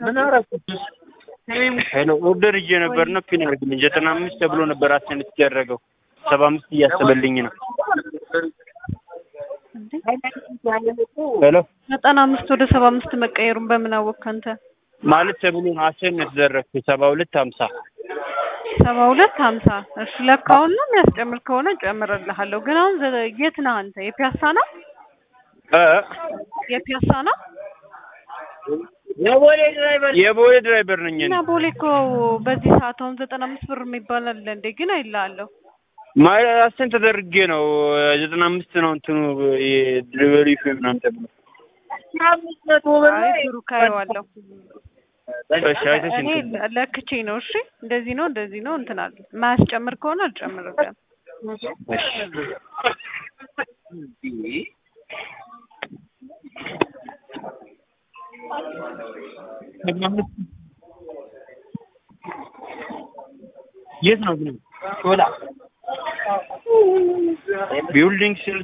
ምን አረኩት? ሄሎ ኦርደር ይዤ ነበርና ፒን አድርግልኝ 95 ተብሎ ነበር አሰንት ያደረገው 75 እያሰበልኝ ነው። ሄሎ 95 ወደ 75 መቀየሩን በምን አወቅህ አንተ? ማለት ተብሎ አሰንት ያደረኩት 7250 7250 እሺ ለካውና የሚያስጨምር ከሆነ ጨምርልሃለሁ። ግን አሁን የት ነህ አንተ? የፒያሳ ነው? የፒያሳ ነው? የቦሌ ድራይቨር ነኝ እና ቦሌ እኮ በዚህ ሰዓት አሁን 95 ብር የሚባል አለ እንዴ? ግን አይልሃለሁ ማለት አሰንት ተደርጌ ነው 95 ነው እንትኑ የድሊቨሪ ፊ ምናምን ተብሎ 500 ብር አይ ብሩ ካየዋለሁ። እሺ አይተሽ እኔ ለክቼ ነው። እሺ እንደዚህ ነው እንትን አለ ማያስጨምር ከሆነ አልጨምርልህም። የት ነው ግን ሾላ ቢልዲንግ